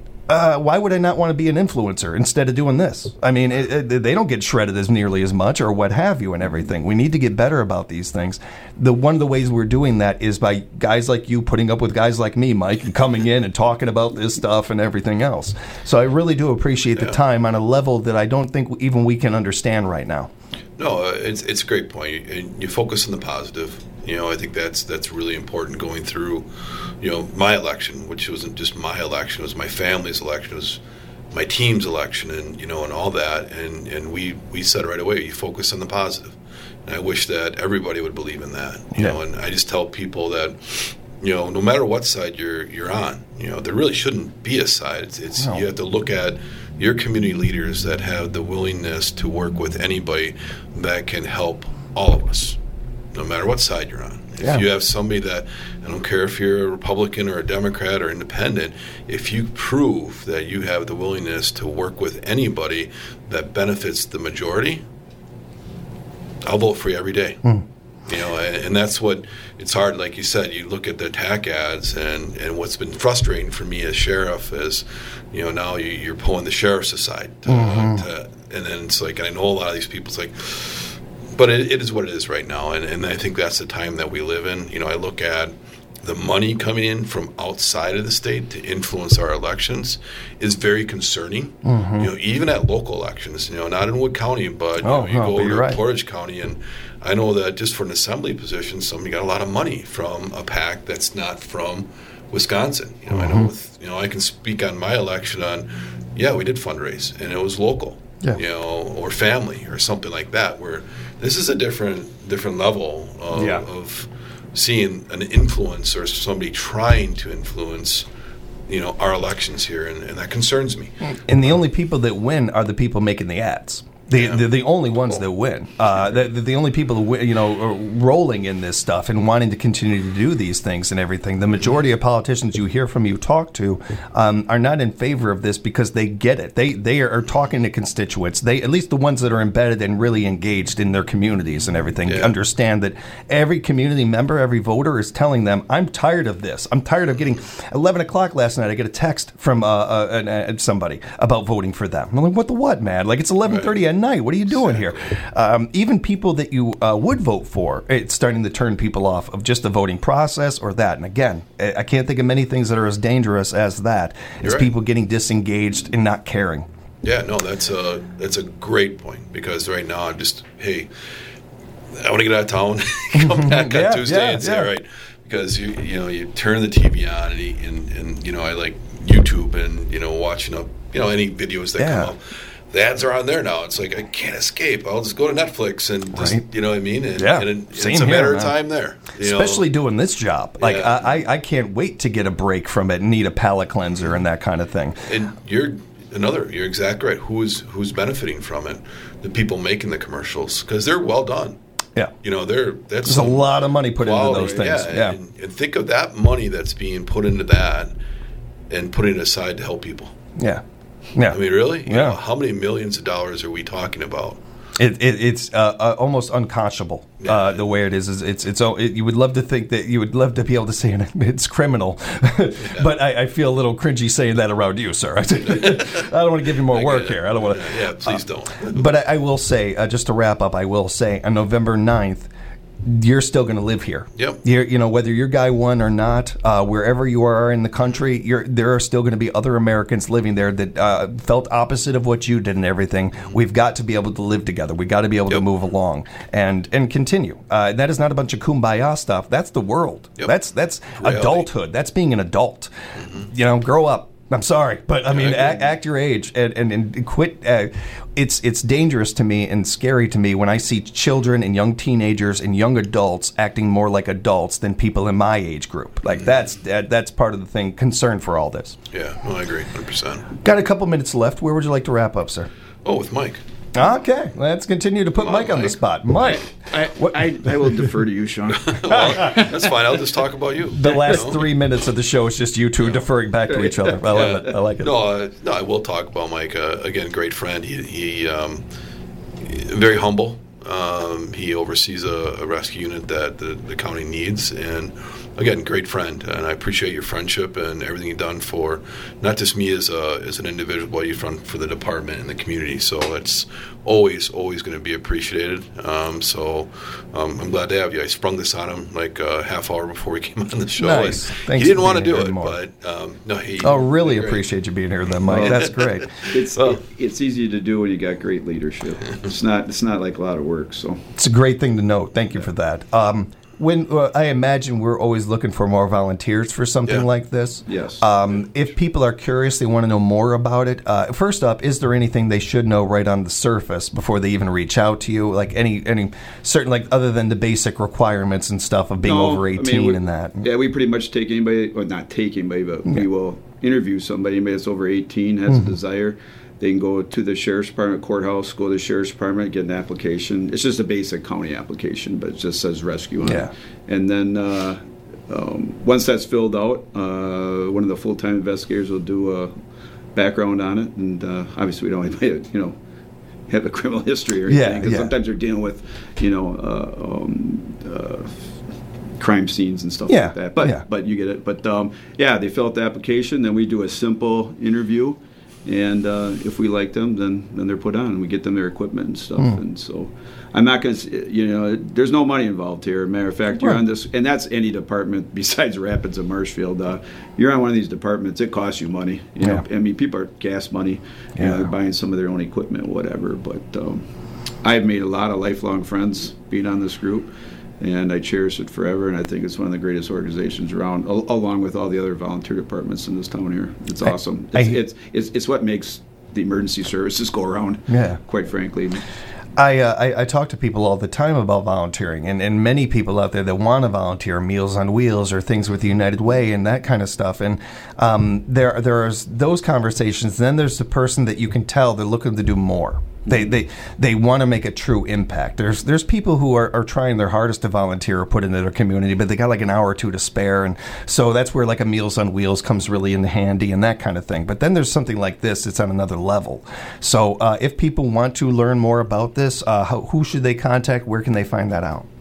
Uh, why would I not want to be an influencer instead of doing this? I mean, it, it, they don't get shredded as nearly as much or what have you and everything. We need to get better about these things. The one of the ways we're doing that is by guys like you putting up with guys like me, Mike, and coming in and talking about this stuff and everything else. So I really do appreciate yeah. the time on a level that I don't think even we can understand right now. No, uh, it's it's a great point. You, you focus on the positive. You know, I think that's that's really important going through, you know, my election, which wasn't just my election, it was my family's election, it was my team's election, and, you know, and all that. And, and we, we said right away, you focus on the positive. And I wish that everybody would believe in that. You yeah. know, and I just tell people that you know, no matter what side you're you're on, you know, there really shouldn't be a side. It's, it's No. you have to look at your community leaders that have the willingness to work with anybody that can help all of us, no matter what side you're on. If Yeah. you have somebody that, I don't care if you're a Republican or a Democrat or independent, if you prove that you have the willingness to work with anybody that benefits the majority, I'll vote for you every day. Hmm. You know, and, and that's what, it's hard, like you said, you look at the attack ads, and, and what's been frustrating for me as sheriff is, you know, now you, you're pulling the sheriff's aside. To, Mm-hmm. to, and then it's like, and I know a lot of these people, it's like, but it, it is what it is right now, and, and I think that's the time that we live in. You know, I look at the money coming in from outside of the state to influence our elections is very concerning. Mm-hmm. You know, even at local elections, you know, not in Wood County, but you, Oh, know, you no, go but over you're to right. Portage County, and I know that just for an assembly position, somebody got a lot of money from a PAC that's not from Wisconsin. You know, I Mm-hmm. know, with, you know, I can speak on my election on, yeah, we did fundraise, and it was local. Yeah. You know, or family, or something like that. Where this is a different different level of, Yeah. of seeing an influence or somebody trying to influence, you know, our elections here, and, and that concerns me. And the only people that win are the people making the ads. The, Yeah. the the only ones that win. Uh, the, the only people that win, you know, are rolling in this stuff and wanting to continue to do these things and everything. The majority of politicians you hear from, you talk to, um, are not in favor of this because they get it. They they are talking to constituents. They, at least the ones that are embedded and really engaged in their communities and everything, Yeah. understand that every community member, every voter is telling them, "I'm tired of this. I'm tired of getting." eleven o'clock last night, I get a text from uh, uh, uh, uh, somebody about voting for them. I'm like, "What the what, man? Like it's eleven thirty at night. What are you doing here?" Um, even people that you uh, would vote for, it's starting to turn people off of just the voting process or that. And again, I I can't think of many things that are as dangerous as that. It's You're right. people getting disengaged and not caring. Yeah, no, that's a that's a great point, because right now I'm just, hey, I want to get out of town, come back Yeah, on Tuesday yeah, and say, yeah. all right, because you you know you turn the T V on, and, and and you know I like YouTube, and you know watching up you know any videos that Yeah. come up. The ads are on there now. It's like I can't escape. I'll just go to Netflix and just, Right. you know what I mean. And, Yeah. and it, Same it's a here, matter man. of time there. you know. Especially doing this job. Like, Yeah. I, I I can't wait to get a break from it and need a palate cleanser and that kind of thing. And you're another. You're exactly right. Who's who's benefiting from it? The people making the commercials, because they're well done. Yeah. You know, they're that's There's a some lot of money put into quality. those things. Yeah, Yeah. And, and think of that money that's being put into that, and putting it aside to help people. Yeah. Yeah. I mean, really? You Yeah. know, how many millions of dollars are we talking about? It, it, it's uh, uh, almost unconscionable uh, Yeah. the way it is. Is it's it's oh, it, you would love to think that you would love to be able to say it, it's criminal, but I, I feel a little cringy saying that around you, sir. I don't want to give you more I work get it. here. I don't want to. Yeah, please don't. But I, I will say, uh, just to wrap up, I will say on November ninth, you're still going to live here. Yep. You're, you know, whether your guy won or not, uh, wherever you are in the country, you're, there are still going to be other Americans living there that uh, felt opposite of what you did and everything. We've got to be able to live together. We've got to be able to Yep. move along and and continue. Uh, that is not a bunch of kumbaya stuff. That's the world. Yep. That's that's Reality. adulthood. That's being an adult. You know, grow up. I'm sorry, but I mean, agree. act, act your age and, and, and quit. Uh, it's it's dangerous to me and scary to me when I see children and young teenagers and young adults acting more like adults than people in my age group. Like that's that, that's part of the thing. Concern for all this. Yeah, no, I agree, one hundred percent. Got a couple minutes left. Where would you like to wrap up, sir? Oh, with Mike. Okay, let's continue to put Come on, Mike on the Mike. spot. Mike, I, I, I will defer to you, Sean. Well, that's fine. I'll just talk about you. the last You know? three minutes of the show is just you two deferring back to each other. I love it. I like it. No, uh, no, I will talk about Mike. Uh, again, great friend. He, he um, very humble. Um, he oversees a, a rescue unit that the, the county needs, and again, great friend. And I appreciate your friendship and everything you've done for not just me as a, as an individual, but you've done for the department and the community. So it's always, always going to be appreciated. Um, so um, I'm glad to have you. I sprung this on him like a half hour before we came on the show. Nice. And Thanks he didn't for want to being do here it, more. but um, no, he. Oh, really great. appreciate you being here, then, Mike. That's great. It's it, it's easy to do when you got great leadership. It's not it's not like a lot of work. So It's a great thing to know. Thank you for that. Um, when uh, I imagine we're always looking for more volunteers for something Yeah. like this. Yes. Um, if people are curious, they want to know more about it. Uh, first up, is there anything they should know right on the surface before they even reach out to you? Like any any certain like other than the basic requirements and stuff of being No, over I mean, eighteen we- and that. Yeah, we pretty much take anybody, or not take anybody, but Yeah. we will interview somebody, anybody that's over eighteen, has Mm-hmm. a desire. They can go to the Sheriff's Department courthouse, go to the Sheriff's Department, get an application. It's just a basic county application, but it just says rescue on Yeah. it. And then uh, um, once that's filled out, uh, one of the full-time investigators will do a background on it. And uh, obviously we don't want anybody to, you know, have a criminal history or Yeah, anything. Because yeah. sometimes they're dealing with, you know, uh, um, uh, crime scenes and stuff Yeah, like that. But yeah. but you get it. But um, yeah, they fill out the application. Then we do a simple interview, and uh, if we like them, then then they're put on, and we get them their equipment and stuff. Hmm. And so, I'm not going to, you know, there's no money involved here. Matter of fact, you're Right. on this, and that's any department besides Rapids and Marshfield. Uh, you're on one of these departments. It costs you money. You know, Yeah. I mean, people are gas money. You Yeah. know, they're buying some of their own equipment, whatever. But um, I've made a lot of lifelong friends being on this group. And I cherish it forever, and I think it's one of the greatest organizations around, al- along with all the other volunteer departments in this town here. It's I- awesome. I- It's, it's, it's, it's what makes the emergency services go around, Yeah. quite frankly. I, uh, I I talk to people all the time about volunteering, and, and many people out there that want to volunteer, Meals on Wheels or things with the United Way and that kind of stuff. And um, there there's those conversations. Then there's the person that you can tell they're looking to do more. They they they want to make a true impact. There's there's people who are, are trying their hardest to volunteer or put into their community, but they got like an hour or two to spare, and so that's where like a Meals on Wheels comes really in handy and that kind of thing. But then there's something like this; it's on another level. So uh, if people want to learn more about this, uh, how, who should they contact? Where can they find that out?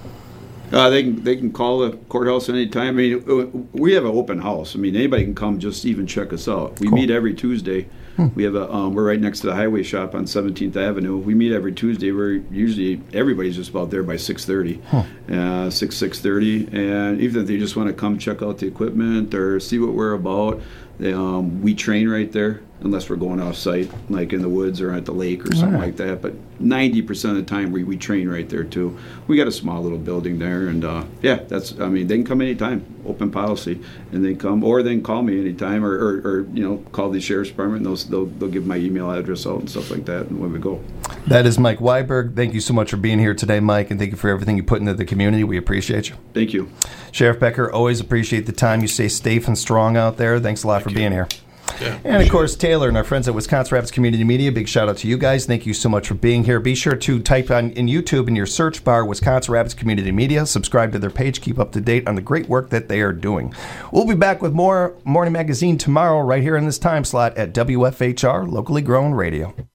Uh, they can they can call the courthouse anytime. I mean, uh, we have an open house. I mean, anybody can come, just even check us out. We Cool. meet every Tuesday. We have a um, we're right next to the highway shop on seventeenth Avenue. We meet every Tuesday. We're usually everybody's just about there by six thirty, uh, six six thirty. And even if they just want to come check out the equipment or see what we're about, they, um, we train right there. Unless we're going off site, like in the woods or at the lake or something Right. like that. But ninety percent of the time, we, we train right there too. We got a small little building there, and uh, yeah, that's. I mean, they can come anytime, open policy, and they come, or they can call me anytime, or, or, or you know, call the sheriff's department. And they'll, they'll they'll give my email address out and stuff like that, and when we go. That is Mike Weiberg. Thank you so much for being here today, Mike, and thank you for everything you put into the community. We appreciate you. Thank you. Sheriff Becker, always appreciate the time. You stay safe and strong out there. Thanks a lot for being here. Yeah, And of course, Taylor and our friends at Wisconsin Rapids Community Media, big shout out to you guys. Thank you so much for being here. Be sure to type on in YouTube in your search bar Wisconsin Rapids Community Media. Subscribe to their page. Keep up to date on the great work that they are doing. We'll be back with more Morning Magazine tomorrow right here in this time slot at W F H R, locally grown radio.